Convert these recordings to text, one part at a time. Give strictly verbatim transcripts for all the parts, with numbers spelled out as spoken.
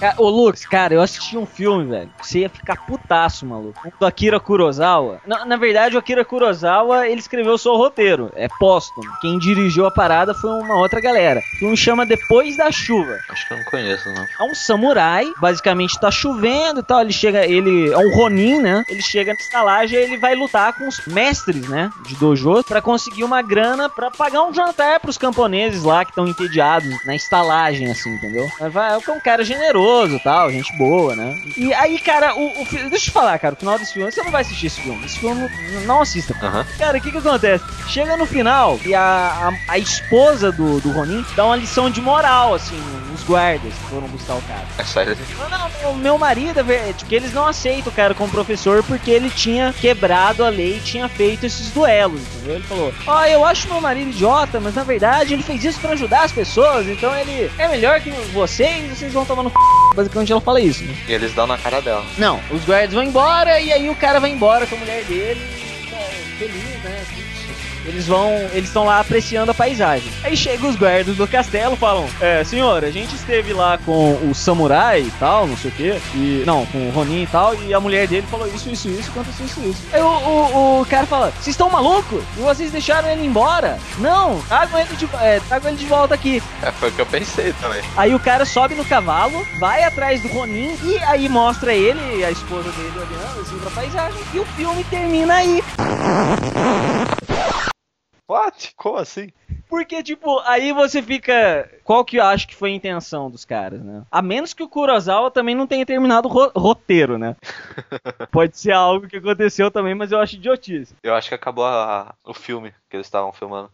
Ô, Lucas, cara, eu assisti um filme, velho. Você ia ficar putaço, maluco. Do Akira Kurosawa. Na, na verdade, o Akira Kurosawa, ele escreveu só o roteiro. É póstumo. Quem dirigiu a parada foi uma outra galera. O filme chama Depois da Chuva. Acho que eu não conheço, não. É um samurai, basicamente tá chovendo e tal. Ele chega, ele é um Ronin, né? Ele chega na estalagem e ele vai lutar com os mestres, né? De dojo, pra conseguir uma grana pra pagar um jantar pros camponeses lá que estão entediados na estalagem, assim, entendeu? Vai, é um cara generoso e tal, gente boa, né? E aí, cara, o, o deixa eu te falar, cara, o final desse filme, você não vai assistir esse filme. Esse filme não assista. Uhum. Cara, o que que acontece? Chega no final e a, a, a esposa do, do Ronin dá uma lição de moral, assim, nos guardas que foram buscar o cara. É sério? Não, não, meu, meu marido, é que eles não aceitam o cara como professor porque ele tinha quebrado a lei e tinha feito esses duelos, entendeu? Ele falou, ó, oh, eu acho meu marido idiota, mas na verdade ele fez isso pra ajudar as pessoas, então ele é melhor que vocês, vocês vão tomar no c... Basicamente ela fala isso, né? E eles dão na cara dela. Não, os guardas vão embora e aí o cara vai embora com a mulher dele, é, feliz, né? Eles vão, eles estão lá apreciando a paisagem. Aí chegam os guardas do castelo e falam, é, senhor, a gente esteve lá com o samurai e tal, não sei o quê, e, não, com o Ronin e tal, e a mulher dele falou isso, isso, isso, aconteceu isso, isso. Aí o, o, o cara fala, vocês estão malucos? E vocês deixaram ele embora? Não, tragam ele de, é, tragam ele de volta aqui. É, foi o que eu pensei também. Aí o cara sobe no cavalo, vai atrás do Ronin, e aí mostra ele e a esposa dele olhando assim pra paisagem, e o filme termina aí. What? Como assim? Porque, tipo, aí você fica... Qual que eu acho que foi a intenção dos caras, né? A menos que o Kurosawa também não tenha terminado o ro- roteiro, né? Pode ser algo que aconteceu também, mas eu acho idiotice. Eu acho que acabou a, o filme que eles estavam filmando.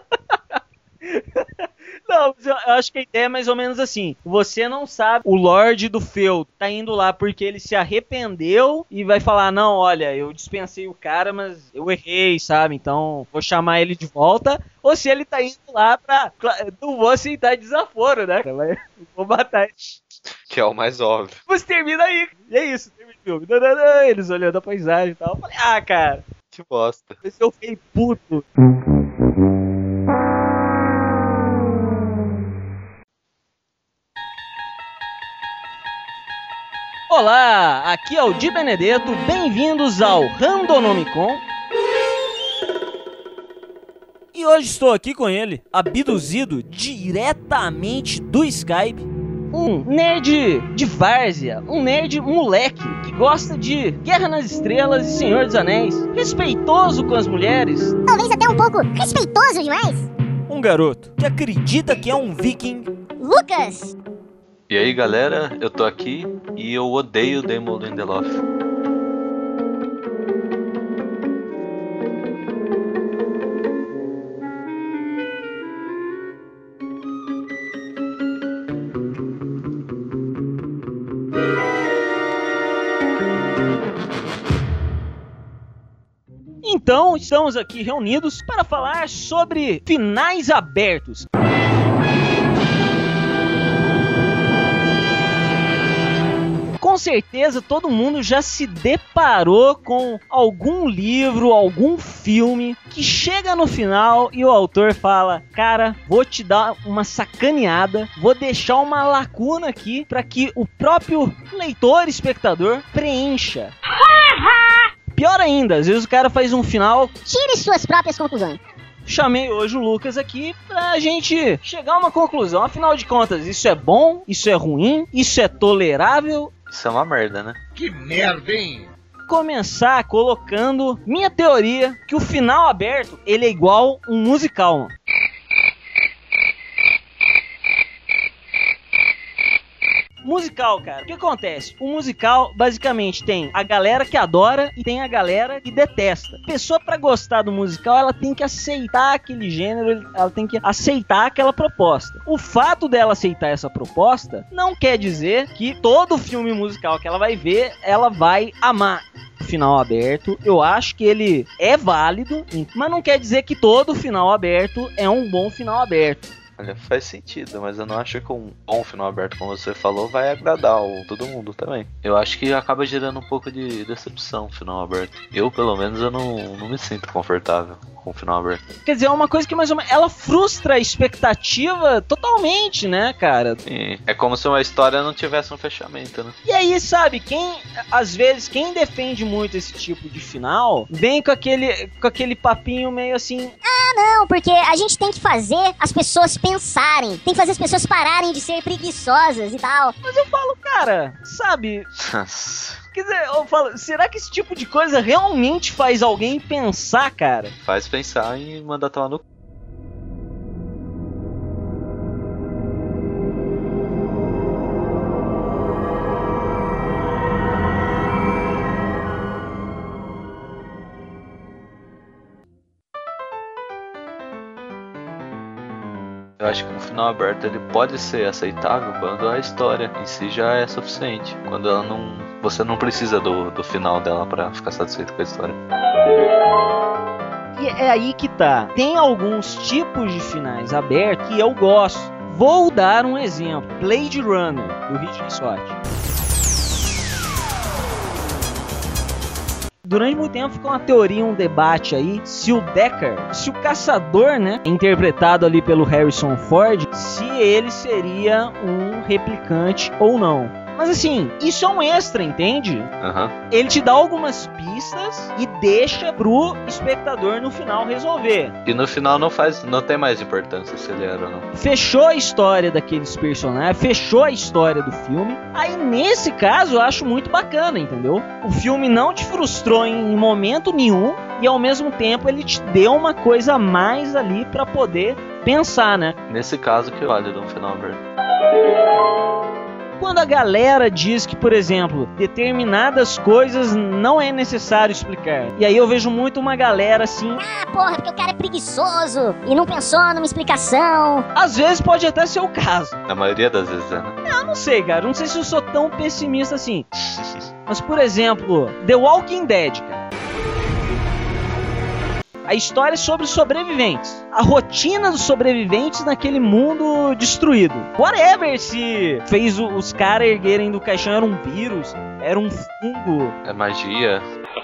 Não, eu acho que a ideia é mais ou menos assim. Você não sabe, o Lorde do Feu tá indo lá porque ele se arrependeu e vai falar, não, olha, eu dispensei o cara, mas eu errei, sabe? Então, vou chamar ele de volta. Ou se ele tá indo lá pra... Não vou aceitar desaforo, né? Mas vou matar ele. Que é o mais óbvio. Mas termina aí. E é isso, termina o filme. Eles olhando a paisagem e tal. Eu falei, ah, cara. Que bosta. Eu fiquei puto. Olá, aqui é o Di Benedetto, bem-vindos ao Randonomicon. E hoje estou aqui com ele, abduzido diretamente do Skype, um nerd de várzea, um nerd moleque que gosta de Guerra nas Estrelas e Senhor dos Anéis, respeitoso com as mulheres, talvez até um pouco respeitoso demais, um garoto que acredita que é um viking, Lucas. E aí galera, eu tô aqui e eu odeio Damon Lindelof. Então, estamos aqui reunidos para falar sobre finais abertos. Com certeza todo mundo já se deparou com algum livro, algum filme que chega no final e o autor fala, cara, vou te dar uma sacaneada, vou deixar uma lacuna aqui para que o próprio leitor, espectador, preencha. Pior ainda, às vezes o cara faz um final... Tire suas próprias conclusões. Chamei hoje o Lucas aqui pra gente chegar a uma conclusão. Afinal de contas, isso é bom? Isso é ruim? Isso é tolerável? Isso é uma merda, né? Que merda, hein? Começar colocando minha teoria que o final aberto, ele é igual um musical, mano. Musical, cara. O que acontece? O musical, basicamente, tem a galera que adora e tem a galera que detesta. A pessoa, pra gostar do musical, ela tem que aceitar aquele gênero, ela tem que aceitar aquela proposta. O fato dela aceitar essa proposta não quer dizer que todo filme musical que ela vai ver, ela vai amar. Final aberto, eu acho que ele é válido, mas não quer dizer que todo final aberto é um bom final aberto. Olha, faz sentido, mas eu não acho que um bom final aberto, como você falou, vai agradar o, todo mundo também. Eu acho que acaba gerando um pouco de decepção o final aberto. Eu, pelo menos, eu não, não me sinto confortável com o final aberto. Quer dizer, é uma coisa que mais ou menos... Ela frustra a expectativa totalmente, né, cara? Sim. É como se uma história não tivesse um fechamento, né? E aí, sabe, quem... Às vezes, quem defende muito esse tipo de final, vem com aquele, com aquele papinho meio assim... Ah, não, porque a gente tem que fazer as pessoas pensarem. Tem que fazer as pessoas pararem de ser preguiçosas e tal. Mas eu falo, cara, sabe... Quer dizer, eu falo, será que esse tipo de coisa realmente faz alguém pensar, cara? Faz pensar em mandar tomar no... Eu acho que um final aberto ele pode ser aceitável quando a história em si já é suficiente. Quando ela não, você não precisa do, do final dela pra ficar satisfeito com a história. E é aí que tá. Tem alguns tipos de finais abertos que eu gosto. Vou dar um exemplo. Blade Runner, do Ridley Scott. Durante muito tempo ficou uma teoria, um debate aí, se o Deckard, se o caçador, né, interpretado ali pelo Harrison Ford, se ele seria um replicante ou não. Mas assim, isso é um extra, entende? Uhum. Ele te dá algumas pistas e deixa pro espectador no final resolver. E no final não faz, não tem mais importância se ele era ou não. Fechou a história daqueles personagens, fechou a história do filme. Aí nesse caso eu acho muito bacana, entendeu? O filme não te frustrou em momento nenhum e ao mesmo tempo ele te deu uma coisa a mais ali pra poder pensar, né? Nesse caso que vale de um final aberto. Quando a galera diz que, por exemplo, determinadas coisas não é necessário explicar. E aí eu vejo muito uma galera assim... Ah, porra, porque o cara é preguiçoso e não pensou numa explicação. Às vezes pode até ser o caso. Na maioria das vezes é, né? Eu não sei, cara. Não sei se eu sou tão pessimista assim. Mas, por exemplo, The Walking Dead, cara. A história é sobre sobreviventes. A rotina dos sobreviventes naquele mundo destruído. Whatever se fez os caras erguerem do caixão, era um vírus, era um fungo. É magia.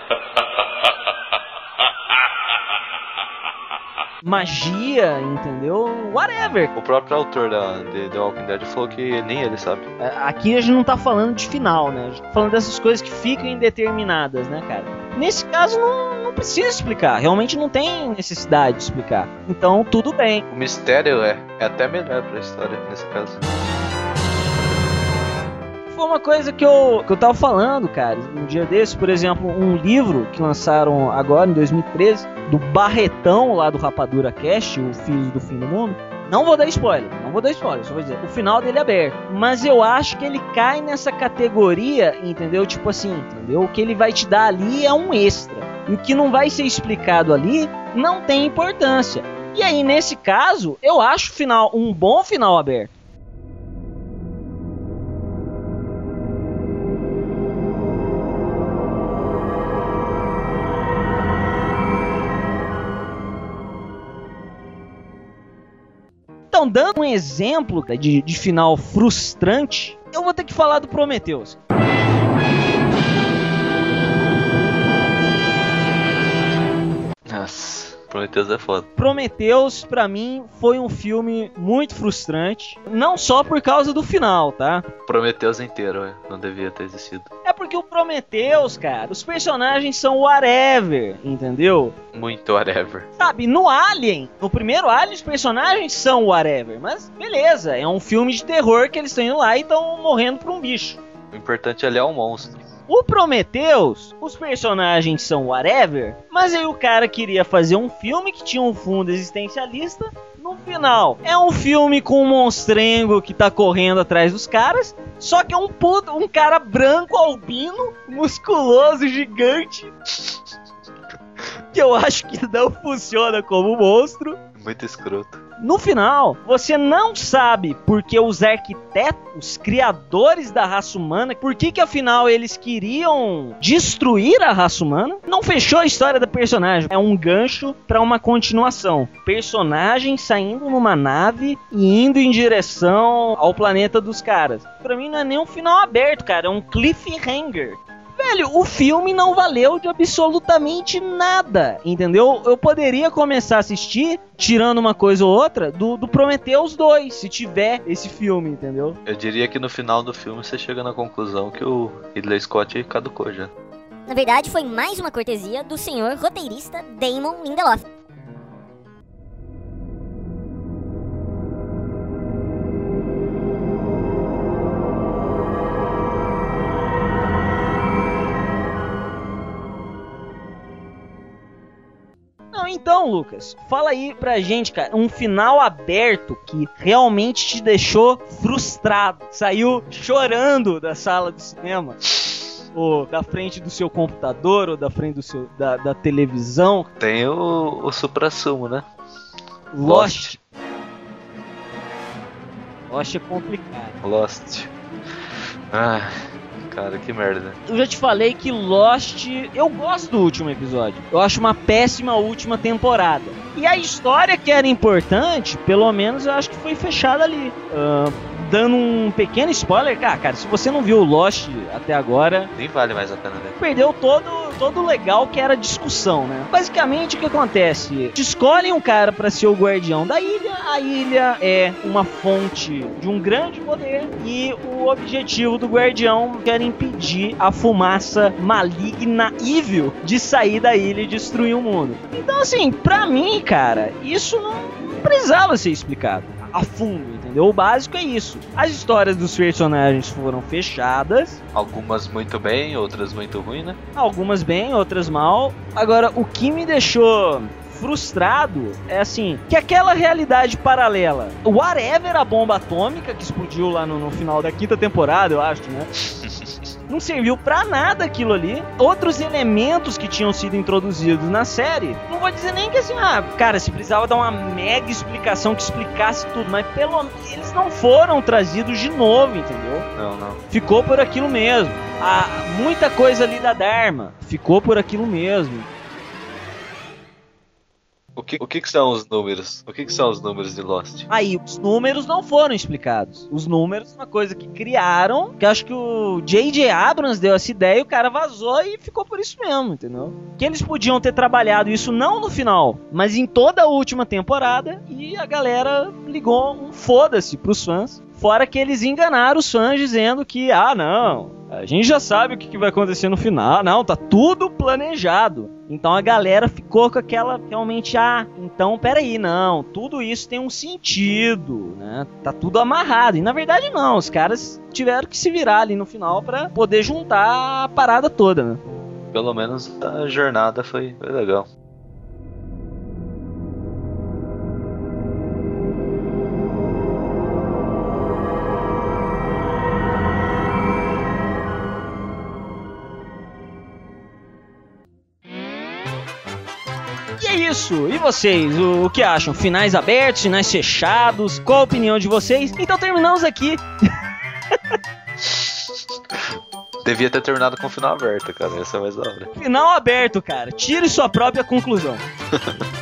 Magia, entendeu? Whatever. O próprio autor da de The Walking Dead falou que nem ele sabe. Aqui a gente não tá falando de final, né? A gente tá falando dessas coisas que ficam indeterminadas, né, cara? Nesse caso não, não precisa explicar. Realmente não tem necessidade de explicar. Então tudo bem. O mistério é, é até melhor pra história nesse caso. Foi uma coisa que eu, que eu tava falando, cara, um dia desse, por exemplo, um livro que lançaram agora, em dois mil e treze, do Barretão, lá do Rapadura Cast, o Filhos do Fim do Mundo. Não vou dar spoiler, não vou dar spoiler, só vou dizer, o final dele é aberto. Mas eu acho que ele cai nessa categoria, entendeu? Tipo assim, entendeu? O que ele vai te dar ali é um extra. E o que não vai ser explicado ali não tem importância. E aí, nesse caso, eu acho o final, um bom final aberto. Então, dando um exemplo de, de final frustrante, eu vou ter que falar do Prometheus. Nossa, Prometheus é foda. Prometheus, pra mim, foi um filme muito frustrante. Não só por causa do final, tá? Prometheus inteiro, é. Não devia ter existido. É porque o Prometheus, cara, os personagens são whatever, entendeu? Muito whatever. Sabe, no Alien, no primeiro Alien, os personagens são whatever. Mas beleza, é um filme de terror que eles estão indo lá e estão morrendo por um bicho. O importante ali é o monstro. O Prometheus, os personagens são whatever, mas aí o cara queria fazer um filme que tinha um fundo existencialista. No final, é um filme com um monstrengo que tá correndo atrás dos caras, só que é um puto, um cara branco, albino, musculoso, gigante, que eu acho que não funciona como monstro. Muito escroto. No final, você não sabe porque os arquitetos, os criadores da raça humana, por que que afinal eles queriam destruir a raça humana. Não fechou a história da personagem. É um gancho para uma continuação. Personagem saindo numa nave e indo em direção ao planeta dos caras. Pra mim não é nem um final aberto, cara. É um cliffhanger. Velho, o filme não valeu de absolutamente nada, entendeu? Eu poderia começar a assistir, tirando uma coisa ou outra, do, do Prometheus dois, se tiver esse filme, entendeu? Eu diria que no final do filme você chega na conclusão que o Ridley Scott caducou já. Na verdade, foi mais uma cortesia do senhor roteirista Damon Lindelof. Então, Lucas, fala aí pra gente, cara, um final aberto que realmente te deixou frustrado, saiu chorando da sala de cinema, ou da frente do seu computador, ou da frente do seu, da, da televisão. Tem o, o supra-sumo, né? Lost. Lost é complicado. Lost. Ah... Cara, que merda. Eu já te falei que Lost... Eu gosto do último episódio. Eu acho uma péssima última temporada. E a história que era importante, pelo menos eu acho que foi fechada ali. Uh, dando um pequeno spoiler, cara, cara, se você não viu Lost até agora... Nem vale mais a pena ver. Perdeu todo, todo o legal que era a discussão, né? Basicamente, o que acontece? Escolhem um cara pra ser o guardião da ilha. A ilha é uma fonte de um grande poder. E o objetivo do guardião é impedir a fumaça maligna, evil, de sair da ilha e destruir o mundo. Então, assim, pra mim, cara, isso não precisava ser explicado a fundo, entendeu? O básico é isso. As histórias dos personagens foram fechadas. Algumas muito bem, outras muito ruim, né? Algumas bem, outras mal. Agora, o que me deixou frustrado é assim, que aquela realidade paralela, whatever a bomba atômica que explodiu lá no, no final da quinta temporada, eu acho, né? Não serviu pra nada aquilo ali. Outros elementos que tinham sido introduzidos na série, não vou dizer nem que assim, ah, cara, se precisava dar uma mega explicação que explicasse tudo, mas pelo menos eles não foram trazidos de novo, entendeu? Não, não. Ficou por aquilo mesmo. Ah, muita coisa ali da Dharma ficou por aquilo mesmo. O que, o que que são os números? O que que são os números de Lost? Aí, os números não foram explicados. Os números, uma coisa que criaram, que acho que o J J Abrams deu essa ideia e o cara vazou e ficou por isso mesmo, entendeu? Que eles podiam ter trabalhado isso não no final, mas em toda a última temporada, e a galera ligou um foda-se pros fãs. Fora que eles enganaram os fãs dizendo que, ah, não, a gente já sabe o que vai acontecer no final. Não, tá tudo planejado. Então a galera ficou com aquela, realmente, ah, então peraí, não, tudo isso tem um sentido, né? Tá tudo amarrado. E na verdade não, os caras tiveram que se virar ali no final pra poder juntar a parada toda, né? Pelo menos a jornada foi, foi legal. Isso, e vocês, o, o que acham? Finais abertos, finais fechados? Qual a opinião de vocês? Então terminamos aqui. Devia ter terminado com o final aberto, cara, essa é mais da hora. Final aberto, cara, tire sua própria conclusão.